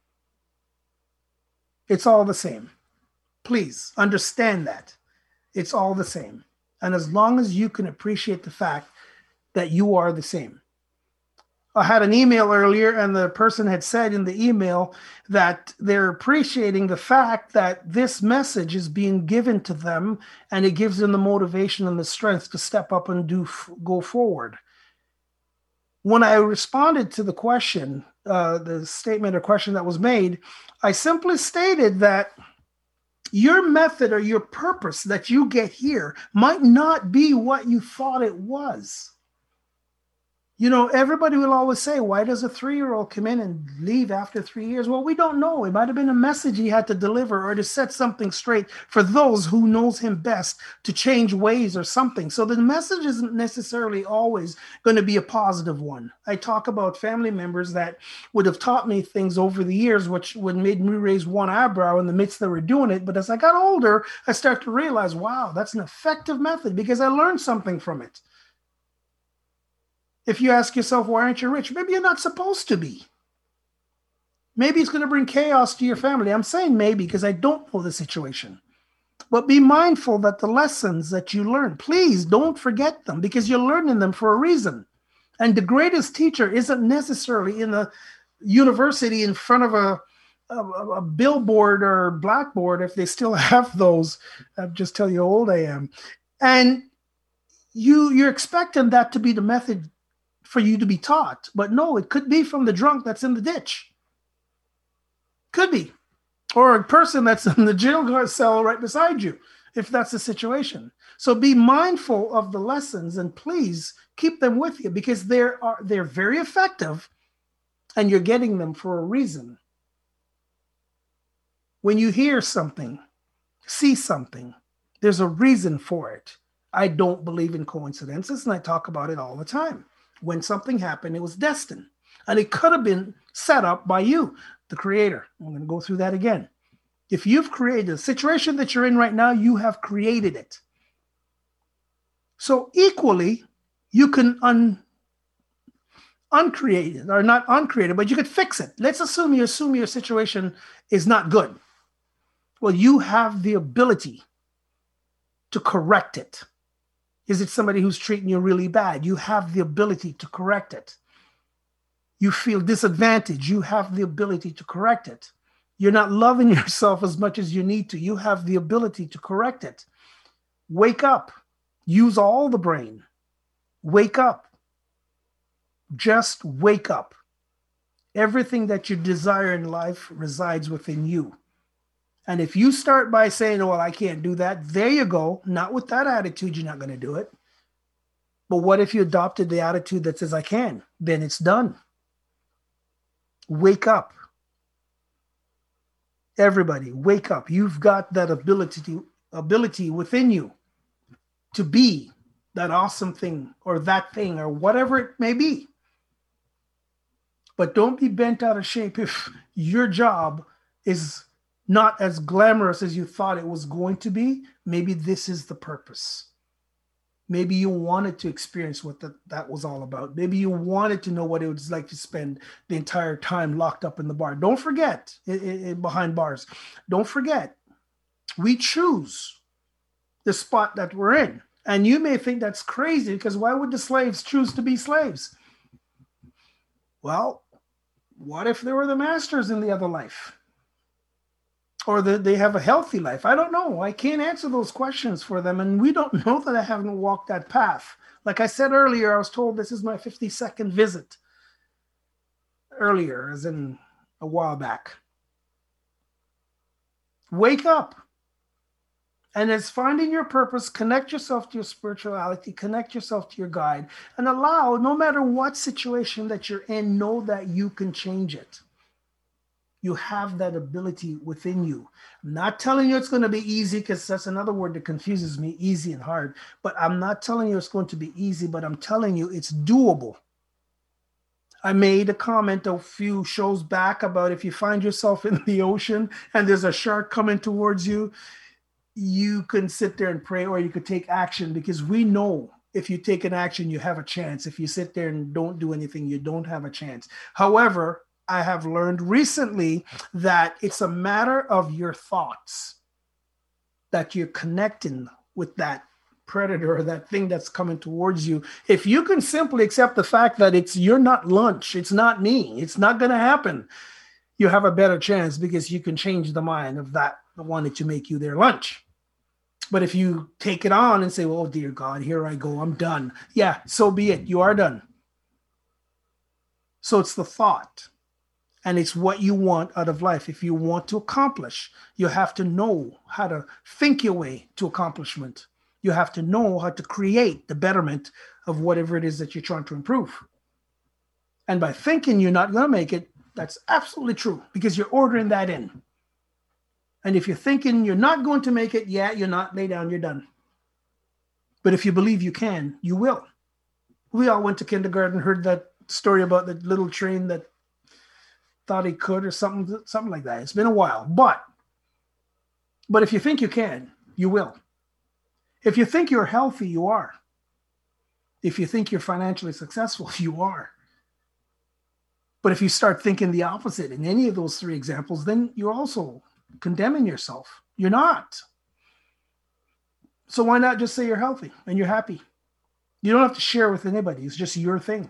Speaker 2: It's all the same. Please understand that. It's all the same. And as long as you can appreciate the fact that you are the same. I had an email earlier, and the person had said in the email that they're appreciating the fact that this message is being given to them, and it gives them the motivation and the strength to step up and go forward. When I responded to the question, the statement or question that was made, I simply stated that your method or your purpose that you get here might not be what you thought it was. You know, everybody will always say, why does a 3-year-old come in and leave after 3 years? Well, we don't know. It might have been a message he had to deliver or to set something straight for those who knows him best to change ways or something. So the message isn't necessarily always going to be a positive one. I talk about family members that would have taught me things over the years, which would made me raise one eyebrow in the midst that we're doing it. But as I got older, I started to realize, wow, that's an effective method because I learned something from it. If you ask yourself, why aren't you rich? Maybe you're not supposed to be. Maybe it's going to bring chaos to your family. I'm saying maybe because I don't know the situation. But be mindful that the lessons that you learn, please don't forget them because you're learning them for a reason. And the greatest teacher isn't necessarily in a university in front of a billboard or blackboard, if they still have those. I'll just tell you how old I am. And you're expecting that to be the method for you to be taught. But no, it could be from the drunk that's in the ditch. Could be. Or a person that's in the jail cell right beside you, if that's the situation. So be mindful of the lessons and please keep them with you because they're very effective and you're getting them for a reason. When you hear something, see something, there's a reason for it. I don't believe in coincidences, and I talk about it all the time. When something happened, it was destined. And it could have been set up by you, the creator. I'm going to go through that again. If you've created the situation that you're in right now, you have created it. So equally, you can uncreate it, or not uncreate it, but you could fix it. Let's assume your situation is not good. Well, you have the ability to correct it. Is it somebody who's treating you really bad? You have the ability to correct it. You feel disadvantaged. You have the ability to correct it. You're not loving yourself as much as you need to. You have the ability to correct it. Wake up. Use all the brain. Wake up. Just wake up. Everything that you desire in life resides within you. And if you start by saying, oh, well, I can't do that, there you go. Not with that attitude, you're not going to do it. But what if you adopted the attitude that says, I can? Then it's done. Wake up. Everybody, wake up. You've got that ability within you to be that awesome thing or that thing or whatever it may be. But don't be bent out of shape if your job is not as glamorous as you thought it was going to be. Maybe this is the purpose. Maybe you wanted to experience what that was all about. Maybe you wanted to know what it was like to spend the entire time locked up in the bar. Don't forget, behind bars. Don't forget, we choose the spot that we're in. And you may think that's crazy because why would the slaves choose to be slaves? Well, what if they were the masters in the other life? Or they have a healthy life? I don't know. I can't answer those questions for them. And we don't know that I haven't walked that path. Like I said earlier, I was told this is my 52nd visit. Earlier, as in a while back. Wake up. And as finding your purpose, connect yourself to your spirituality, connect yourself to your guide, and allow, no matter what situation that you're in, know that you can change it. You have that ability within you. I'm not telling you it's going to be easy because that's another word that confuses me, easy and hard. But I'm not telling you it's going to be easy, but I'm telling you it's doable. I made a comment a few shows back about if you find yourself in the ocean and there's a shark coming towards you, you can sit there and pray or you could take action because we know if you take an action, you have a chance. If you sit there and don't do anything, you don't have a chance. However, I have learned recently that it's a matter of your thoughts that you're connecting with that predator or that thing that's coming towards you. If you can simply accept the fact that you're not lunch, it's not me, it's not going to happen, you have a better chance because you can change the mind of the one that you make you their lunch. But if you take it on and say, oh, dear God, here I go, I'm done. Yeah, so be it. You are done. So it's the thought. And it's what you want out of life. If you want to accomplish, you have to know how to think your way to accomplishment. You have to know how to create the betterment of whatever it is that you're trying to improve. And by thinking you're not going to make it, that's absolutely true because you're ordering that in. And if you're thinking you're not going to make it, yeah, you're not, lay down, you're done. But if you believe you can, you will. We all went to kindergarten, heard that story about the little train that thought he could or something like that. It's been a while. But if you think you can, you will. If you think you're healthy, you are. If you think you're financially successful, you are. But if you start thinking the opposite in any of those three examples, then you're also condemning yourself. You're not. So why not just say you're healthy and you're happy? You don't have to share with anybody. It's just your thing.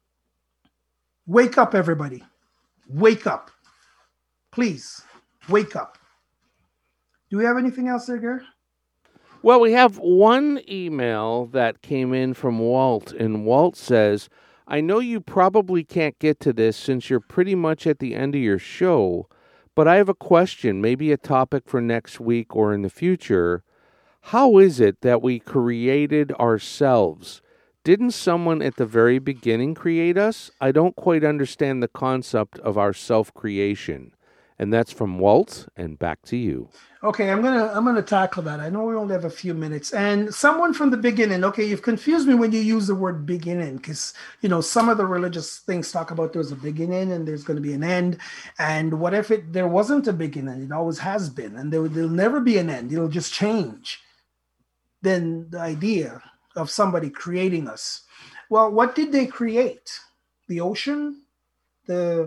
Speaker 2: Wake up, everybody. Wake up. Please, wake up. Do we have anything else there, Gary?
Speaker 1: Well, we have one email that came in from Walt, and Walt says, I know you probably can't get to this since you're pretty much at the end of your show, but I have a question, maybe a topic for next week or in the future. How is it that we created ourselves? Didn't someone at the very beginning create us? I don't quite understand the concept of our self-creation. And that's from Walt, and back to you.
Speaker 2: Okay, I'm gonna tackle that. I know we only have a few minutes. And someone from the beginning, okay, you've confused me when you use the word beginning, because some of the religious things talk about there's a beginning and there's going to be an end. And what if there wasn't a beginning? It always has been, and there'll never be an end. It'll just change. Then the idea of somebody creating us. Well, what did they create? The ocean, the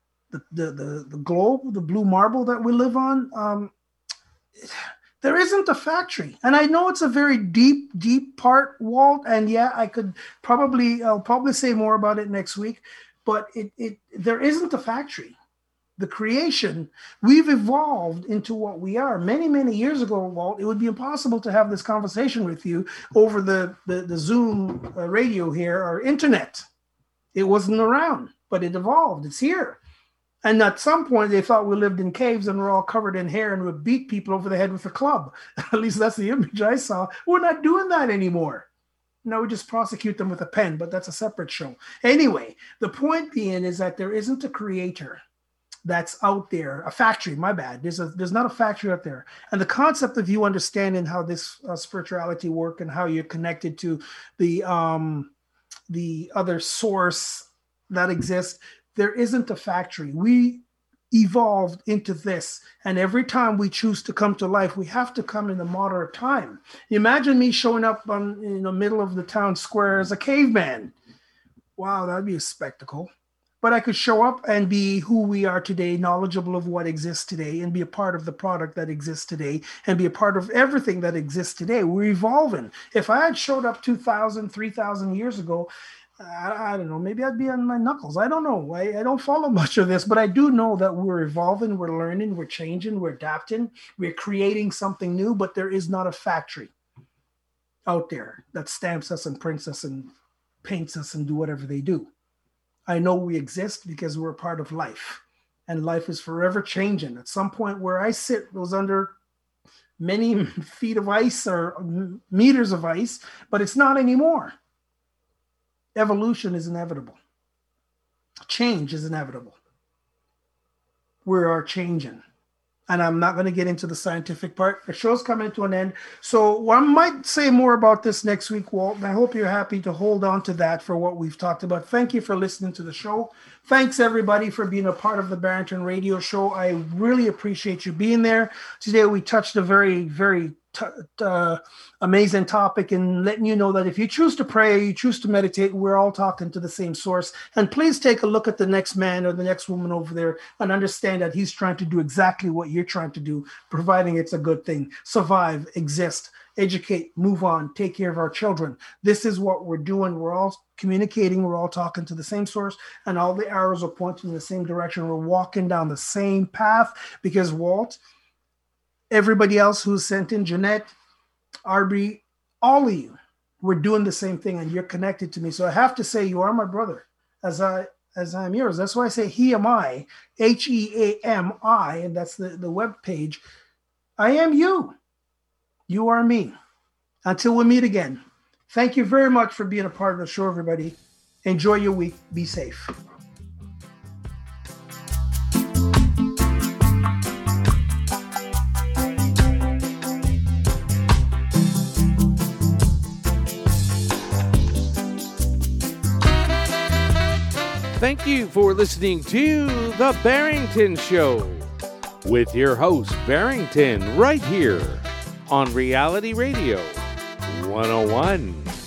Speaker 2: globe, the blue marble that we live on. There isn't a factory. And I know it's a very deep part, Walt. And yeah, I'll probably say more about it next week, but there isn't a factory. The creation, we've evolved into what we are. Many, many years ago, Walt, it would be impossible to have this conversation with you over the Zoom radio here or internet. It wasn't around, but it evolved. It's here. And at some point, they thought we lived in caves and we're all covered in hair and would beat people over the head with a club. At least that's the image I saw. We're not doing that anymore. Now we just prosecute them with a pen, but that's a separate show. Anyway, the point being is that there isn't a creator that's out there, a factory, my bad. There's not a factory out there. And the concept of you understanding how this spirituality work and how you're connected to the other source that exists, there isn't a factory. We evolved into this. And every time we choose to come to life, we have to come in a moderate time. Imagine me showing up in the middle of the town square as a caveman. Wow, that'd be a spectacle. But I could show up and be who we are today, knowledgeable of what exists today, and be a part of the product that exists today, and be a part of everything that exists today. We're evolving. If I had showed up 2,000, 3,000 years ago, I don't know, maybe I'd be on my knuckles. I don't know. I don't follow much of this, but I do know that we're evolving, we're learning, we're changing, we're adapting, we're creating something new, but there is not a factory out there that stamps us and prints us and paints us and do whatever they do. I know we exist because we're part of life, and life is forever changing. At some point where I sit was under many feet of ice or meters of ice, but it's not anymore. Evolution is inevitable. Change is inevitable. We are changing. And I'm not going to get into the scientific part. The show's coming to an end. So I might say more about this next week, Walt. And I hope you're happy to hold on to that for what we've talked about. Thank you for listening to the show. Thanks, everybody, for being a part of the Barrington Radio Show. I really appreciate you being there. Today, we touched a very, very amazing topic, and letting you know that if you choose to pray, you choose to meditate, we're all talking to the same source. And please take a look at the next man or the next woman over there and understand that he's trying to do exactly what you're trying to do, providing it's a good thing. Survive, exist, educate, move on, take care of our children. This is what we're doing. We're all communicating. We're all talking to the same source, and all the arrows are pointing in the same direction. We're walking down the same path because, Walt, everybody else who's sent in, Jeanette, Arby, all of you, we're doing the same thing, and you're connected to me. So I have to say, you are my brother, as I am yours. That's why I say he am I, HEAMI, and that's the web page. I am you. You are me. Until we meet again. Thank you very much for being a part of the show, everybody. Enjoy your week. Be safe.
Speaker 1: Thank you for listening to The Barrington Show with your host, Barrington, right here on Reality Radio 101.